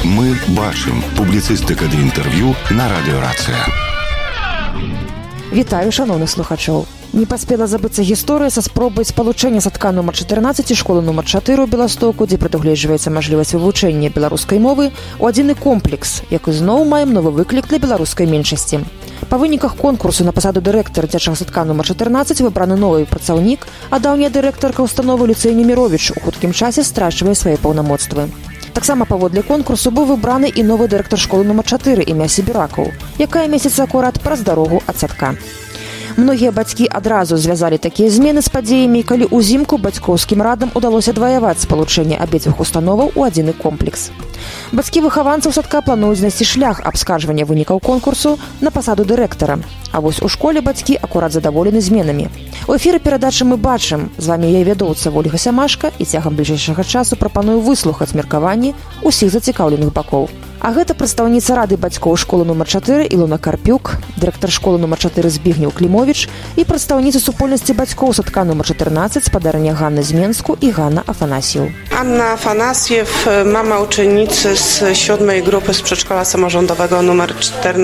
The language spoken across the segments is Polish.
Мы бачым. Публіцыстыка ды інтэрв'ю на радыёрацыя. Вітаю, шановных слухачоў. Не паспела забыцца гісторыя са спробай спалучэння садка нумар 14 і школы нумар 4 ў Беластоку, дзе прадугледжваецца мажлівасць вывучэння беларускай мовы ў адзіны комплекс, як зноў маем новы выклік для беларускай меншасці. Па выніках конкурсу на пасаду дырэктара дзіцячага садка нумар 14 выбраны новы працаўнік, а даўняя дырэктарка ўстановы Люцыя Неміровіч у хуткім часе страчвае свае паўнамоцтвы. Таксама паводле конкурсу быў выбраны і новы дырэктар школы нумар 4 імя Сібіракаў, якая месяца акурат праз дарогу ад садка. Многія бацькі адразу звязалі такія змены з падзеямі, калі ўзімку бацькоўскім радам удалося дваяваць спалучэнне абедзвюх установаў у адзіны комплекс. Бацькі выхаванцаў садка плануюць знайсці шлях абскарджвання вынікаў конкурсу на пасаду дырэктара. А вось у школе бацькі акурат задаволены зменамі. У эфіры перадачы мы бачым. З вамі яе вядоўца Ольга Сямашка і цягам бліжэйшага часу прапаную выслухаць меркаванні ўсіх зацікаўленых бакоў. А гэта прадстаўніца рады бацькоў школы нумар 4 Ілона Карпюк, дырэктар школы нумар 4 Збігнеў Клімовіч і прадстаўніца супольнасці бацькоў садка нумар 14 спадарня Ганны з Менску і Ганна Афанасьев. Anna Afanasiew, mama uczennicy z 7. grupy z przedszkola samorządowego numer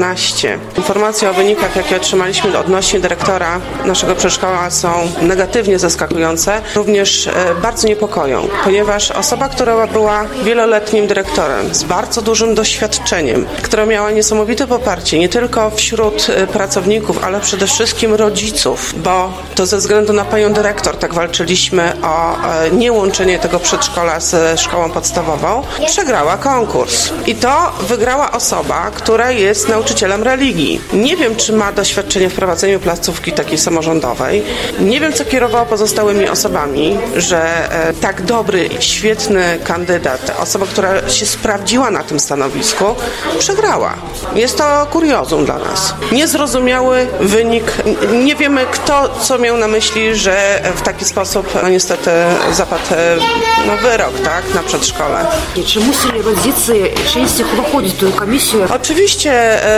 14. Informacje o wynikach, jakie otrzymaliśmy odnośnie dyrektora naszego przedszkola są negatywnie zaskakujące, również bardzo niepokoją, ponieważ osoba, która była wieloletnim dyrektorem z bardzo dużym doświadczeniem, która miała niesamowite poparcie nie tylko wśród pracowników, ale przede wszystkim rodziców, bo to ze względu na panią dyrektor tak walczyliśmy o niełączenie tego przedszkola z szkołą podstawową, przegrała konkurs. I to wygrała osoba, która jest nauczycielem religii. Nie wiem, czy ma doświadczenie w prowadzeniu placówki takiej samorządowej. Nie wiem, co kierowało pozostałymi osobami, że tak dobry, świetny kandydat, osoba, która się sprawdziła na tym stanowisku, przegrała. Jest to kuriozum dla nas. Niezrozumiały wynik. Nie wiemy, kto co miał na myśli, że w taki sposób niestety zapadł wyrok, tak, na przedszkole. Czy musieli rodzice częściej wchodzić w tę komisję? Oczywiście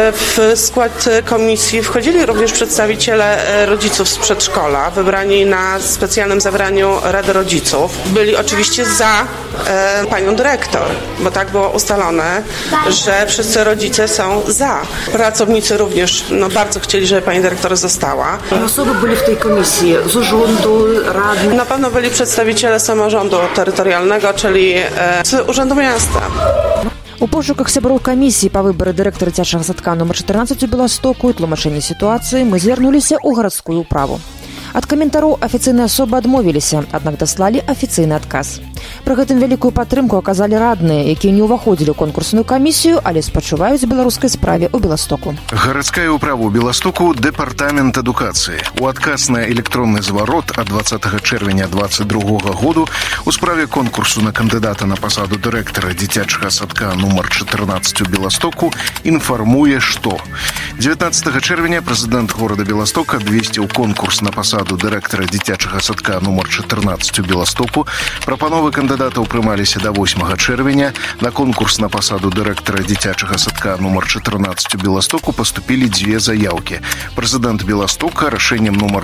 w skład komisji wchodzili również przedstawiciele rodziców z przedszkola, wybrani na specjalnym zebraniu Rady Rodziców. Byli oczywiście za panią dyrektor, bo tak było ustalone, że wszyscy rodzice są za. Pracownicy również bardzo chcieli, żeby pani dyrektor została. Osoby byli w tej komisji z urzędu, rady? Na pewno byli przedstawiciele samorządu terytorialnego, czyli z Urzędu Miasta. У пошуках сяброў камісіі па выбары дырэктара дзіцячага садка нумар 14 у Беластоку і тлумачэнні сітуацыі мы звярнуліся ў гарадскую ўправу. Ад каментароў афіцыйныя асобы адмовіліся, аднак даслалі афіцыйны адказ. Пры гэтым вялікую падтрымку аказалі радныя, якія не ўваходзілі ў конкурсную камісію, але спачуваюць беларускай справе ў Беластоку. Гарадская ўправа ў Беластоку, дэпартамент адукацыі. У адказ на электронны зварот ад 20 чэрвеня 2022 году у справе конкурсу на кандыдата на пасаду дырэктара дзіцячага садка нумар 14 у Беластоку інфармуе, што 19 чэрвеня прэзідэнт горада Беластока абвесціў конкурс на пасаду дырэктара дзіцячага садка нумар 14 у Беластоку. Прапановы кандыдатаў прымаліся до 8 чэрвеня. На конкурс на пасаду дырэктара дзіцячага садка нумар 14 у Беластоку паступілі дзве заяўкі. Прэзідэнт Беластока рашэннем нумар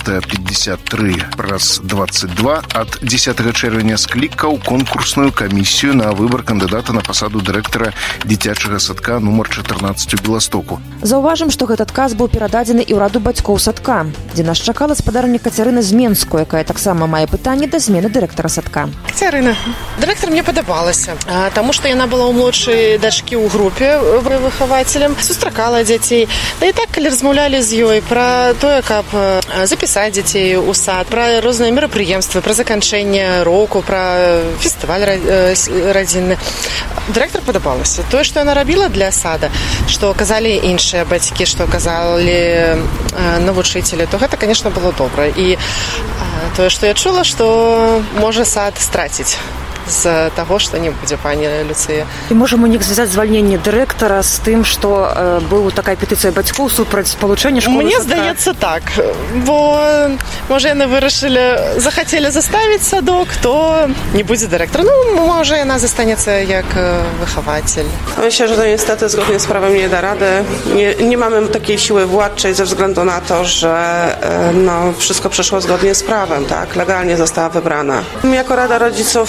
453/22 ад 10 чэрвеня склікаў конкурсную камісію на выбар кандыдата на пасаду дырэктара дзіцячага садка нумар 14 у Беластоку. Заўважым, што гэты адказ быў перададзены і ў раду бацькоў садка, дзе нас чакала спадарня Кацярына з Менску, якая таксама мае пытанне да змены дырэктара садка. Кацярына, дырэктар мне падабалася, таму што яна была ў младшай дачкі ў групе выхавацелем, сустракала дзяцей. Да і так, калі размаўлялі з ёй пра тое, каб запісаць дзяцей у сад, пра розныя мерапрыемствы, пра заканчэнне року, пра фестываль радзінны. Дырэктар падабалася. Тое, што яна рабіла для сада, што казалі іншыя бацькі, што казалі навучыцелі, то гэта, конечно, было добра. І тое, што я чула, што можа сад страціць з таго, што не будзе пані Люцыя. І можа мы неяк звязаць звальненне дырэктара з тым, што была такая петыцыя бацькоў супраць спалучэння школы? Мне здаецца так, бо можа яны вырашылі, захацелі заставіць садок, то не будзе дырэктара. Może яна застанецца jak wychowатель. Myślę, że to niestety zgodnie z prawem nie da rady. Nie mamy takiej siły władczej ze względu na to, że wszystko przeszło zgodnie z prawem, tak? Legalnie została wybrana. Jako Rada Rodziców chyba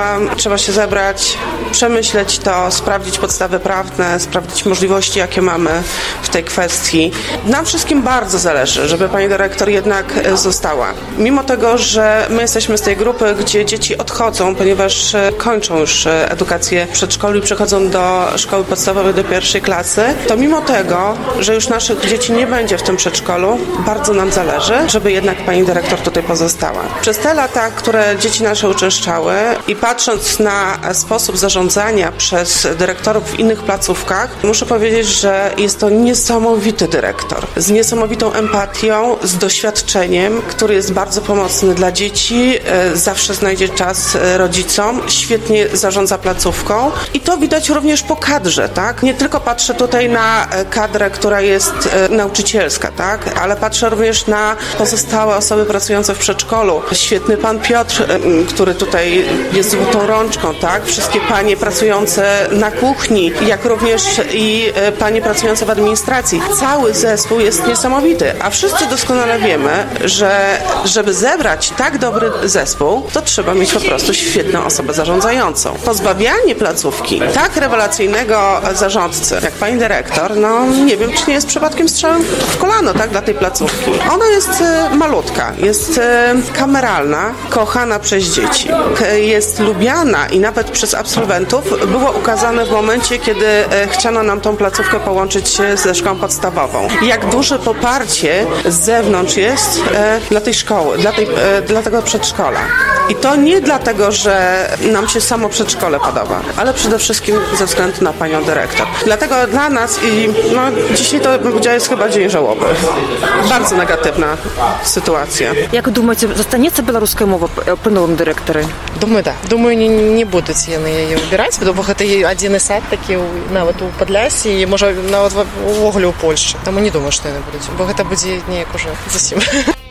trzeba się zebrać, przemyśleć to, sprawdzić podstawy prawne, sprawdzić możliwości, jakie mamy w tej kwestii. Nam wszystkim bardzo zależy, żeby pani dyrektor jednak została. Mimo tego, że my jesteśmy z tej grupy, gdzie dzieci odchodzą, ponieważ kończą już edukację w przedszkolu i przechodzą do szkoły podstawowej do 1. klasy, to mimo tego, że już naszych dzieci nie będzie w tym przedszkolu, bardzo nam zależy, żeby jednak pani dyrektor tutaj pozostała. Przez te lata, które dzieci nasze uczęszczały i patrząc na sposób zarządzania przez dyrektorów w innych placówkach, muszę powiedzieć, że jest to niesamowity dyrektor. Z niesamowitą empatią, z doświadczeniem, który jest bardzo pomocny dla dzieci, zawsze znajdzie czas rodzicom, świetnie zarządza placówką i to widać również po kadrze, tak? Nie tylko patrzę tutaj na kadrę, która jest nauczycielska, tak? Ale patrzę również na pozostałe osoby pracujące w przedszkolu. Świetny pan Piotr, który tutaj jest złotą rączką, tak? Wszystkie panie pracujące na kuchni, jak również i panie pracujące w administracji. Cały zespół jest niesamowity, a wszyscy doskonale wiemy, że żeby zebrać tak dobry zespół, to trzeba mieć po prostu świetną osobę zarządzającą. Pozbawianie placówki tak rewelacyjnego zarządcy, jak pani dyrektor, no nie wiem, czy nie jest przypadkiem strzałem w kolano, tak, dla tej placówki. Ona jest malutka, jest kameralna, kochana przez dzieci, jest lubiana i nawet przez absolwentów było ukazane w momencie, kiedy chciano nam tą placówkę połączyć ze szkołą podstawową. Jak duże poparcie z zewnątrz jest dla tej szkoły, dla tego przedszkola. I to nie dlatego, że nam się samo przedszkole podoba, ale przede wszystkim ze względu na panią dyrektor. Dlatego dla nas i dzisiaj to bym powiedziała jest chyba dzień żałoby. Bardzo negatywna sytuacja. Jak думаете, застанется белорусская мова при новом директоре? Думаю, да. Думаю, не будуть яны яе выбіраць, бо гэта адзіны сад такі нават у Падлясі і можа нават увогуле ў Польшчы. Таму не думаю, што яны будуць, бо гэта будзе неяк уже зусім.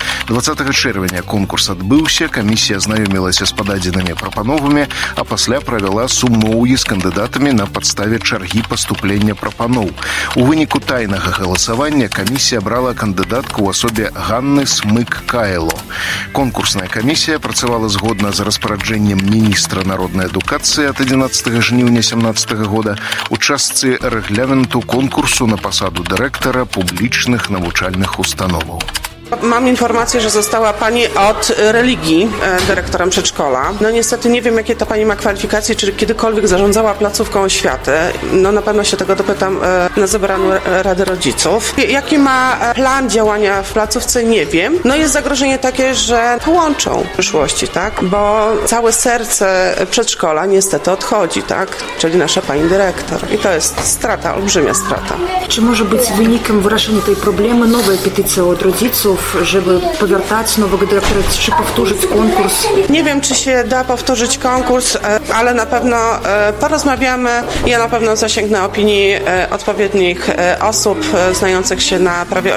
20 чэрвеня конкурс адбыўся, камісія знаёмілася з пададзенымі прапановамі, а пасля правяла сумоўі з кандыдатамі на падставе чаргі паступлення прапаноў. У выніку тайнага галасавання камісія брала кандыдатку ў асобе Ганны Смык-Кайло. Конкурсная камісія працавала згодна з распараджэннем міністра народнай адукацыі ад 11 жніўня 2017 года у частцы рэгламенту конкурсу на пасаду дырэктара публічных навучальных установаў. Mam informację, że została pani od religii dyrektorem przedszkola. No niestety nie wiem, jakie ta pani ma kwalifikacje, czy kiedykolwiek zarządzała placówką oświaty. No na pewno się tego dopytam na zebraniu Rady Rodziców. Jaki ma plan działania w placówce, nie wiem. No jest zagrożenie takie, że połączą w przyszłości, tak? Bo całe serce przedszkola niestety odchodzi, tak? Czyli nasza pani dyrektor. I to jest strata, olbrzymia strata. Czy może być wynikiem wyrażenia tej problemy nowej petycji od rodziców, żeby powiertać nowego dyrektora, czy powtórzyć konkurs? Nie wiem, czy się da powtórzyć konkurs, ale na pewno porozmawiamy. Ja na pewno zasięgnę opinii odpowiednich osób znających się na prawie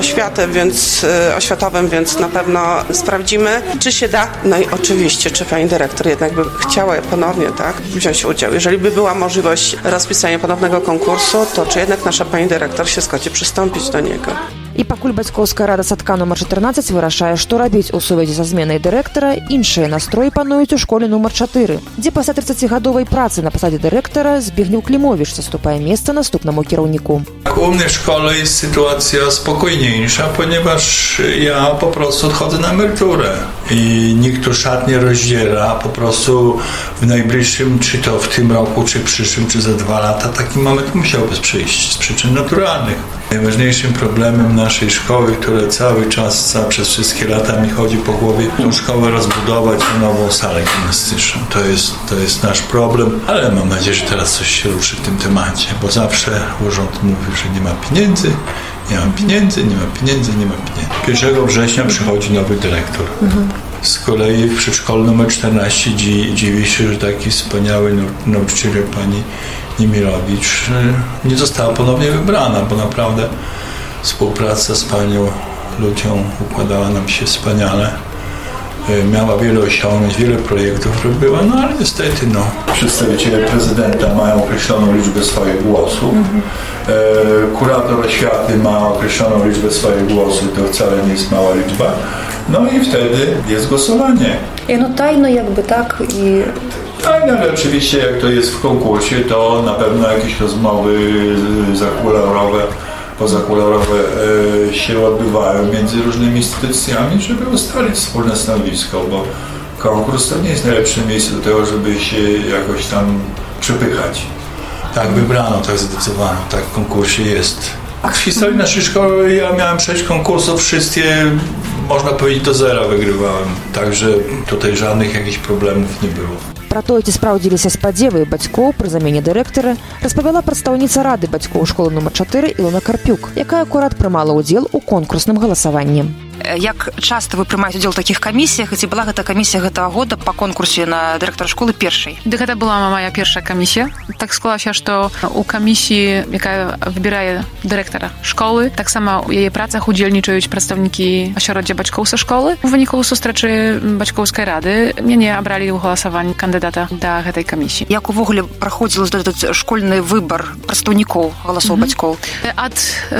oświatowym, więc na pewno sprawdzimy, czy się da. No i oczywiście, czy pani dyrektor jednak by chciała ponownie, tak, wziąć udział. Jeżeli by była możliwość rozpisania ponownego konkursu, to czy jednak nasza pani dyrektor się zgodzi przystąpić do niego? І пакуль бацькоўская рада садка нумар 14 вырашае, што рабіць у сувязі са зменай дырэктара, іншыя настроі пануюць у школе нумар 4, дзе пасля 30-гадовай працы на пасадзе дырэктара Збігнеў Клімовіч zastупае месца наступнаму kierowniku. U mnie w szkole jest sytuacja spokojniejsza, ponieważ ja po prostu odchodzę na emeryturę i nikt tu szat nie rozdziela, po prostu w najbliższym, czy to w tym roku, czy przyszłym, czy za 2 lata, taki moment musiałby przyjść z przyczyn naturalnych. Najważniejszym problemem naszej szkoły, które cały czas, przez wszystkie lata mi chodzi po głowie, tą szkołę rozbudować na nową salę gimnastyczną. To jest nasz problem, ale mam nadzieję, że teraz coś się ruszy w tym temacie, bo zawsze urząd mówił, że nie ma pieniędzy, nie ma pieniędzy, nie ma pieniędzy, nie ma pieniędzy. 1 września przychodzi nowy dyrektor. Z kolei w przedszkolu nr 14 dziwi się, że taki wspaniały nauczyciel jak pani Niemirowicz nie została ponownie wybrana, bo naprawdę współpraca z panią Lucią układała nam się wspaniale. Miała wiele osiągnięć, wiele projektów robiła, no ale niestety przedstawiciele prezydenta mają określoną liczbę swoich głosów. Kurator oświaty ma określoną liczbę swoich głosów, to wcale nie jest mała liczba. No i wtedy jest głosowanie. No tajno jakby tak i Ale oczywiście jak to jest w konkursie, to na pewno jakieś rozmowy zakularowe, pozakulorowe się odbywają między różnymi instytucjami, żeby ustalić wspólne stanowisko, bo konkurs to nie jest najlepsze miejsce do tego, żeby się jakoś tam przepychać. Tak wybrano, tak zdecydowano, tak w konkursie jest. W historii naszej szkoły ja miałem 6 konkursów, wszystkie można powiedzieć do zera wygrywałem, także tutaj żadnych jakichś problemów nie było. Пра тое, ці спраўдзіліся спадзевы бацькоў пры замене дырэктара, распавяла прадстаўніца рады бацькоў школы нумар 4 Ілона Карпюк, якая акурат прымала ўдзел у конкурсным галасаванні. Як часта вы прымаеце ўдзел у такіх камісіях, і ці была гэта камісія гэтага года па конкурсе на дырэктара школы першай? Гэта была моя першая камісія. Так склалася, што у камісіі, якая выбірае дырэктара школы, таксама у яе працах удзельнічаюць прадстаўнікі асяроддзя бацькоў са школы. У выніку сустрэчы бацькоўскай рады мяне абралі ў галасаванні кандыдата да гэтай камісіі. Як увогуле праходзіла этот школьны выбар прадстаўнікоў галасоў бацькоў? Ад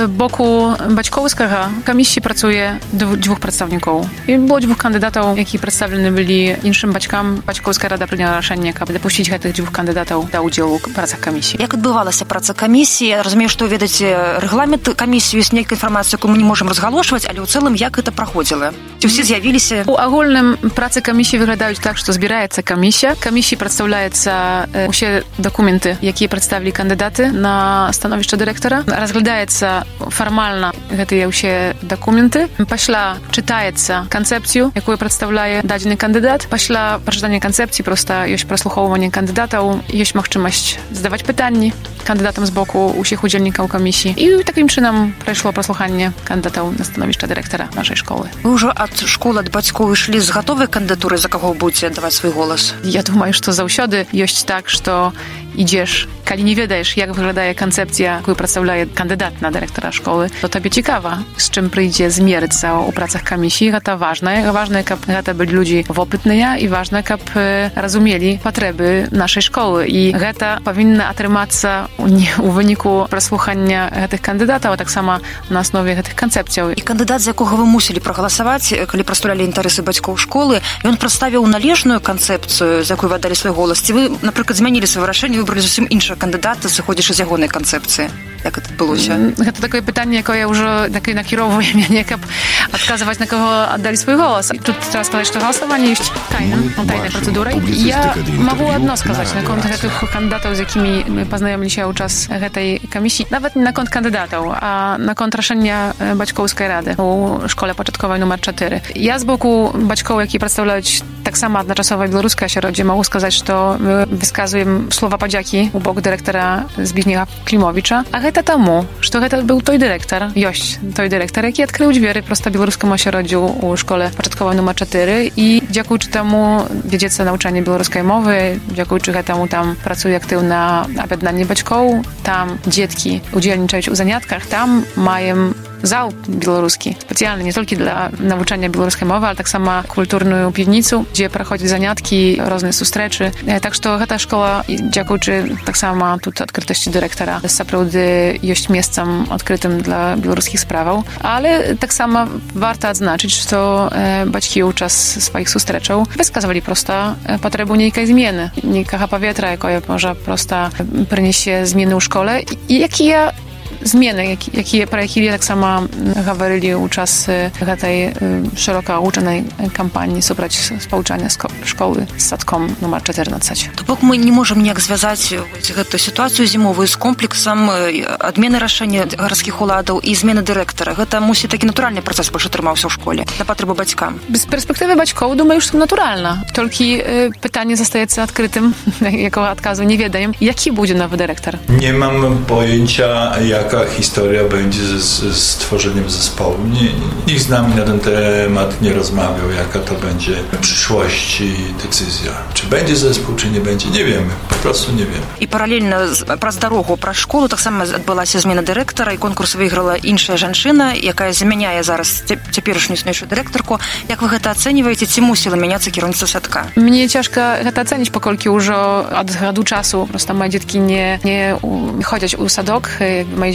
боку бацькоўскага камісіі працуе dwóch przedstawników. I było 2 kandydatów, які представлены byli іншым бацькам. Бацькоўская рада прыняла рашэнне, каб дапусціць гэтых 2 кандыдатаў да ўдзелу ў працах камісіі. Як адбывалася праца камісіі? Я разумею, што вы ведаеце рэгламент камісіі, ёсць нейкая інфармацыя, якую мы не можам разгалошваць, але ў цэлым як гэта праходзіла? Ці ўсе з'явіліся? У агульным працы камісіі выглядаюць так, што збіраецца камісія. Камісіі прадстаўляецца усе дакументы, якія прадставілі кандыдаты на становішча дырэктара. Разглядаецца фармальна гэтыя ўсе дакументы. Пасля чытаецца канцэпцыю, якую прадстаўляе дадзены кандыдат. Пасля прачытання канцэпцыі проста ёсць праслухоўванне кандыдатаў, ёсць магчымасць задаваць пытанні кандыдатам з боку ўсіх удзельнікаў камісіі. І такім чынам прайшло праслуханне кандыдатаў на становішча дырэктара нашай школы. Вы ўжо ад школы, ад бацькоў ішлі з гатовай кандыдатурай, за каго будзеце даваць свой голас? Я думаю, што заўсёды ёсць так, што ідзеш, калі не ведаеш, як выглядае канцэпцыя, якую прадстаўляе кандыдат на дырэктара школы, то табе цікава, з чым прыйдзе змерыцца ў працах камісіі. Гэта важнае. Важнае, каб гэта былі людзі вопытныя і важна, каб разумелі патрэбы нашай школы. І гэта павінна атрымацца у выніку праслухання гэтых кандыдатаў, а таксама на аснове гэтых канцэпцыяў. І кандыдат, за якога вы мусілі прагаласаваць, калі прастаўлялі інтарэсы бацькоў школы, ён прадставіў належную канцэпцыю, за якую вы аддалі свой голас? Ці вы, напрыклад, змянілі сваё рашэнне, выбралі зусім іншага кандыдата, сыходзячы з ягонай канцэпцыі? Як гэта адбылося? Гэта такое пытанне, якое ўжо накіроўвае мяне, каб адказваць, на каго аддалі свой голас. Тут треба сказаць, што галасаванне ёсць тайнай працэдурай. Я магу адно сказаць наконт гэтых кандыдатаў, з якімі мы пазнаёміліся ў час гэтай камісіі. Нават не наконт кандыдатаў, а наконт рашэння бацькоўскай рады ў школе пачатковай нумар 4. Я з боку бацькоў, які прадстаўляюць таксама адначасова беларускае асяроддзе, магу сказаць, што мы высказваем слова падзякі ў бок дырэктара Збігнева Клімовіча. А гэта таму, што гэта быў той дырэктар, ёсць той дырэктар, які адкрыў дзверы проста беларускаму асяроддзю ў школе пачатковай нумар 4, і дзякуючы таму вядзецца навучанне беларускай мовы, дзякуючы гэтаму там працуе актыўна аб'яднанне бацькоў, там дзеткі удзельнічаюць у занятках, там маем зал беларускі, спецыяльны не толькі для навучання беларускай мовы, але таксама культурную півніцу, дзе праходзяць заняткі, розныя сустрэчы. Так што гэта школа, дзякуючы таксама тут адкрытасці дырэктара, сапраўды ёсць месцам адкрытым для беларускіх справаў. Але таксама варта адзначыць, што бацькі ў час сваіх сустрэчаў высказвалі проста патрэбу нейкай змены, нейкага паветра, якое можа проста прынясе змены ў школе, і якія змены, пра якія таксама гаварылі ў час гэтай шырока агучанай кампаніі супраць спалучання школы з садком нумар 14. То бок мы не можам ніяк звязаць гэту сітуацыю зімовую з комплексам адмены рашэння гарадскіх уладаў і змены дырэктара. Гэта мусіць такі натуральны працэс больш атрымаўся ў школе на патрэбу бацькам. Без перспектывы бацькоў, думаю, што натуральна. Толькі пытанне застаецца адкрытым, якога адказу не ведаем. Які будзе новы дырэктар? Nie mam pojęcia, jaka historia będzie z stworzeniem zespołu. Nikt z nami na ten temat nie rozmawiał, jaka to będzie w przyszłości decyzja. Czy będzie zespół, czy nie będzie, nie wiemy. Po prostu nie wiemy. I paralельно праз дарогу, праз школу таксама адбылася змена дырэктара, і конкурс выйграла іншая жанчына, якая замяняе зараз цяперашнюю існуючую дырэктарку. Як вы гэта ацэньваеце, ці мусіла мяняцца кіраўніцтва садка? Мне цяжка гэта ацэніць, паколькі ўжо ад году часу проста мае дзеткі не ходзяць у садок, мае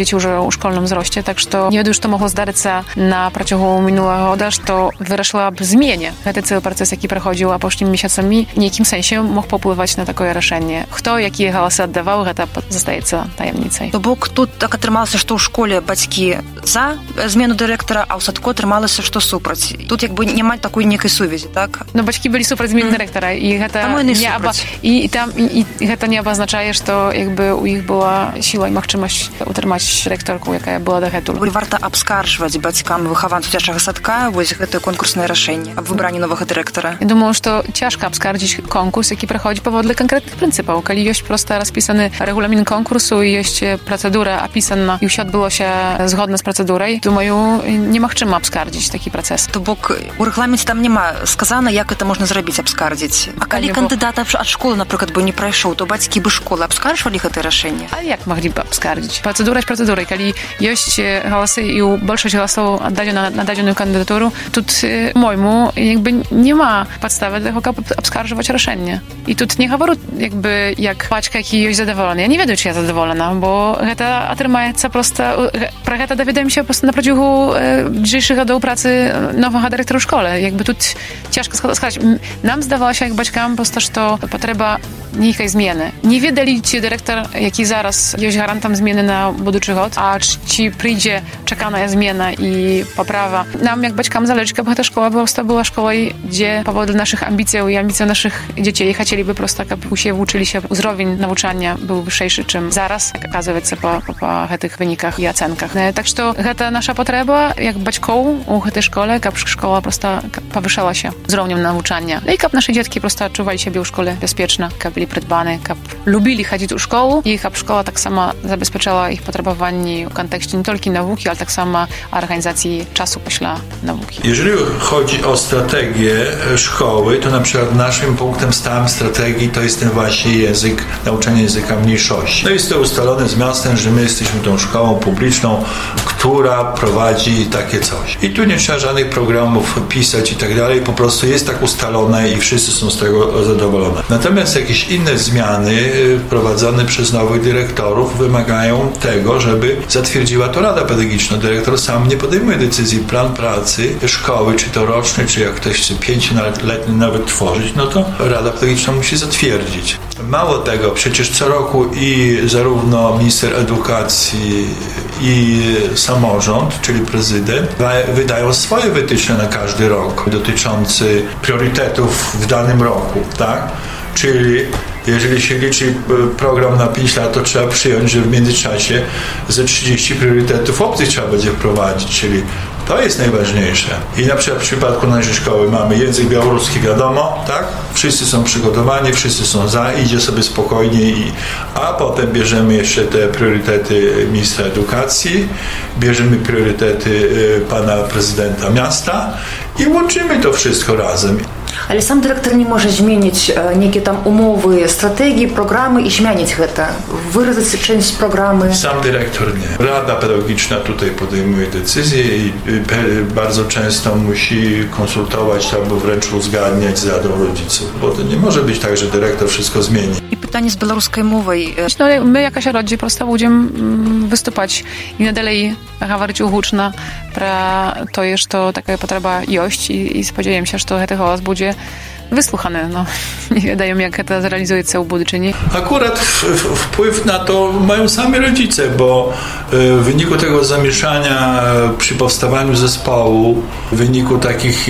dzieci już u szkolnym wzroście, tak że nie wiem, że mogło zdarzyć się na przeciągu minionego roku, że wyrosła w zmianie. Ten cały proces, jaki przechodził poprzednimi miesiącami, w jakim sensie mógł popływać na takie решение. Kto, jakie głosy oddawał, to zostaje tajemnicą. To бок тут так атрымалася, што ў школе бацькі за змену дырэктара, а ў садку атрымалася, што супраць. Тут як бы няма такой некай сувязі, так? No бацькі былі супраць змены дырэктара, і гэта гэта не абазначае, што якby у іх была сіла і магчымасць утрымаць дырэктарку, якая была дагэтуль. Варта абскаржваць бацькам выхаванцу дзіцячага садка вось гэтае конкурснае рашэнне аб выбранні новага дырэктара. Я думаю, што цяжка абскардзіць конкурс, які праходзіць паводле канкрэтных прынцыпаў. Калі ёсць проста распісаны рэгуламін конкурсу і ёсць працэдура апісана і ўсё адбылося згодна з працэдурай, думаю, немагчыма абскардзіць такі працэс. То бок у рэгламенце там няма сказана, як гэта можна зрабіць, абскардзіць. А калі кандыдат ад школы, напрыклад, бы не прайшоў, то бацькі бы школы абскаржвалі гэтае рашэнне? А як маглі б абскардзіць? Працэдура з працэдурай. Калі ёсць галасы і ў большасць галасоў аддадзена на дадзеную кандыдатуру, тут, мойму, якby няма падставы для того, каб абскаржваць рашэнне. І тут не гавару, якby, як бацька, які ёсць задаволены. Я не ведаю, чи я задаволена, бо гэта атрымаецца проста... Пра гэта даведаемся проста на працягу бліжэйшых гадоў працы новага дырэктара ў школе. Якby тут цяжка сказаць. Нам здавалася, як бацькам, проста, што патрэба нейкай змены. Не ведалі, ці дырэктар, які зараз ёсць гарантам змены на будучы год, а ці прыйдзе чаканая змена і паправа. Нам, як бацькам, залежыць, каб гэта школа проста была школай, дзе паводле нашых амбіцыяў і амбіцыяў нашых дзяцей хацелі бы проста, каб усе вучыліся, узровень навучання быў вышэйшы, чым зараз, як аказваецца па гэтых выніках і ацэнках. Так што гэта наша патрэба, як бацькоў у гэтай школе, каб школа проста павышалася узроўнем навучання. І каб нашы дзеткі проста адчувалі сябе ў школе бяспечна, каб былі прыдбаны, каб любілі хадзіць у школу і каб школа таксама забезпечала іх патрабаванні ў кантэкście nie tylko nauki, ale tak samo organizacji czasu pośla nauki. Jeżeli chodzi o strategię szkoły, to na przykład naszym punktem stałym strategii to jest ten właśnie język, nauczanie języka mniejszości. No jest to ustalone z miastem, że my jesteśmy tą szkołą publiczną, która prowadzi takie coś. I tu nie trzeba żadnych programów pisać i tak dalej, po prostu jest tak ustalone i wszyscy są z tego zadowoleni. Natomiast jakieś inne zmiany wprowadzone przez nowych dyrektorów wymagają tego, żeby zatwierdziła to Rada Pedagogiczna. Dyrektor sam nie podejmuje decyzji, plan pracy szkoły, czy to roczny, czy jak ktoś chce 5-letni nawet tworzyć, no to Rada Pedagogiczna musi zatwierdzić. Mało tego, przecież co roku i zarówno minister edukacji i samorząd, czyli prezydent, wydają swoje wytyczne na każdy rok dotyczące priorytetów w danym roku, tak? Czyli jeżeli się liczy program na 5 lat, to trzeba przyjąć, że w międzyczasie ze 30 priorytetów obcych trzeba będzie wprowadzić, czyli to jest najważniejsze. I na przykład w przypadku naszej szkoły mamy język białoruski, wiadomo, tak? Wszyscy są przygotowani, wszyscy są za, idzie sobie spokojnie, a potem bierzemy jeszcze te priorytety ministra edukacji, bierzemy priorytety pana prezydenta miasta i łączymy to wszystko razem. Але сам дырэктар не можа зменіць нейкія там умовы, стратэгіі, праграмы і змяніць гэта, выразаць część праграмы. Sam dyrektor nie. Rada Pedagogiczna tutaj podejmuje decyzje i bardzo często musi konsultować albo wręcz uzgadniać z radą rodziców, bo to nie może być tak, że dyrektor wszystko zmieni. I pytanie z białoruskiej mowy. No, my, jak rodzi, prosto będziemy wystупać i nadal говорить гучно про то, что такая потреба есть, и сподіваємося, що цей голос буде wysłuchany. No, nie wiadomo, jak to zrealizuje się w budżecie. Akurat wpływ na to mają sami rodzice, bo w wyniku tego zamieszania przy powstawaniu zespołu, w wyniku takich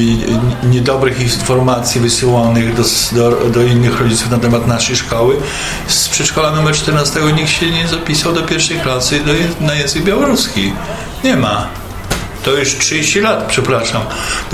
niedobrych informacji wysyłanych do innych rodziców na temat naszej szkoły, z przedszkola numer 14 nikt się nie zapisał do pierwszej klasy na język białoruski. Nie ma. To już 30 lat, przepraszam.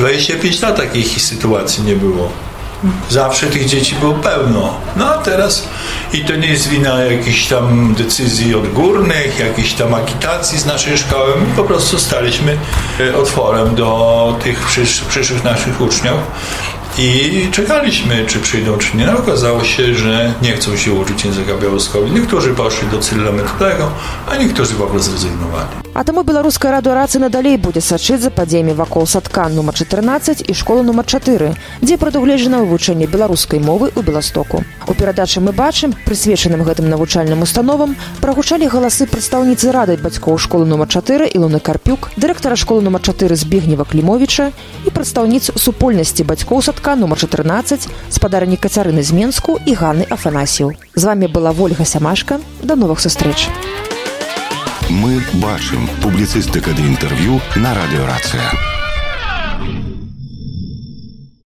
25 lat takich sytuacji nie było. Zawsze tych dzieci było pełno. No a teraz i to nie jest wina jakichś tam decyzji odgórnych, jakichś tam agitacji z naszej szkoły. My po prostu staliśmy otworem do tych przyszłych naszych uczniów I czekaliśmy, czy przyjdą, czy nie. Okazało się, że nie chcą się uczyć języka białoruskiego. Niektórzy poszli do Cyrylometodego, a niektórzy w ogóle zrezygnowali. А таму беларуская радыёрацыя надалей будзе сачыць за падзеямі вакол садка нумар 14 і школы нумар 4, дзе прадугледжана вывучэнне беларускай мовы ў Беластоку. У перадачы мы бачым, прысвечаным гэтым навучальным установам, прагучалі галасы прадстаўніцы рады бацькоў школы нумар 4 Ілоны Карпюк, дырэктара школы нумар 4 Збегнева Клімовіча і прадстаўніц супольнасці бацькоў садка нумар 14 спадарні Кацярыны з Менску і Ганны Афанасьеў. З вами была Вольга Сямашка. До новых сустрэч. Мы бачым. Публіцыстыка ды інтэрв'ю на радыёрацыя.